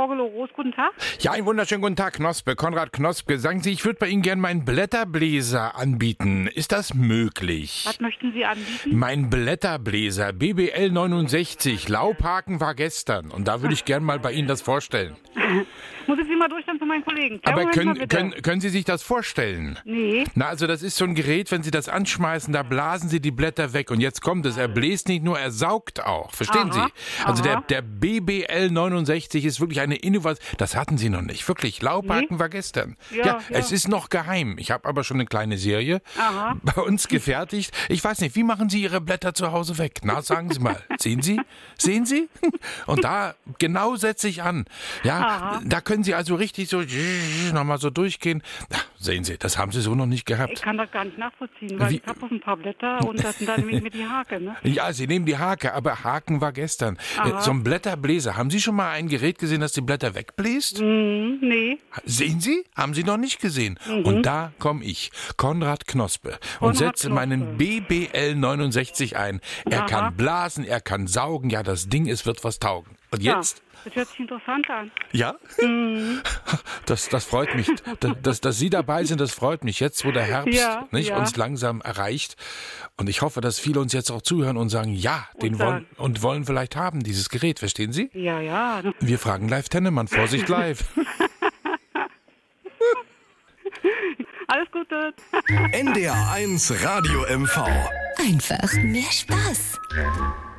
Morgelow-Roos, guten Tag. Ja, einen wunderschönen guten Tag, Knospe, Konrad Knospke. Sagen Sie, ich würde bei Ihnen gerne meinen Blätterbläser anbieten. Ist das möglich? Was möchten Sie anbieten? Mein Blätterbläser, BBL 69, Laubhaken war gestern. Und da würde ich gerne mal bei Ihnen das vorstellen. Muss ich Sie mal durchstellen zu meinen Kollegen? Aber Moment mal bitte. können Sie sich das vorstellen? Nee. Na, also das ist so ein Gerät, wenn Sie das anschmeißen, da blasen Sie die Blätter weg. Und jetzt kommt es, er bläst nicht nur, er saugt auch. Verstehen Aha, Sie? Also aha. der BBL 69 ist wirklich eine Innovation. Das hatten Sie noch nicht. Wirklich, Laubhaken war gestern. Ja. Es ist noch geheim. Ich habe aber schon eine kleine Serie Aha. bei uns gefertigt. Ich weiß nicht, wie machen Sie Ihre Blätter zu Hause weg? Na, sagen Sie mal. Sehen Sie? Sehen Sie? Und da genau setze ich an. Ja, Aha. da können Sie also richtig so nochmal so durchgehen. Sehen Sie, das haben Sie so noch nicht gehabt. Ich kann das gar nicht nachvollziehen, weil Wie- ich habe bloß ein paar Blätter und das sind dann nämlich mit die Hake, ne? Ja, Sie nehmen die Hake, aber Haken war gestern. Aha. So ein Blätterbläser. Haben Sie schon mal ein Gerät gesehen, das die Blätter wegbläst? Nee. Sehen Sie? Haben Sie noch nicht gesehen. Und da komme ich, Konrad Knospe, und Konrad setze Knospe. meinen BBL 69 ein. Er Aha. kann blasen, er kann saugen. Ja, das Ding, es wird was taugen. Und jetzt? Ja, das hört sich interessant an. Ja? Das freut mich. Dass Sie dabei sind, das freut mich. Jetzt, wo der Herbst Ja. uns langsam erreicht. Und ich hoffe, dass viele uns jetzt auch zuhören und sagen, ja, wollen vielleicht haben, dieses Gerät. Verstehen Sie? Ja. Wir fragen live Tennemann. Vorsicht live. Alles Gute. NDR 1 Radio MV. Einfach mehr Spaß.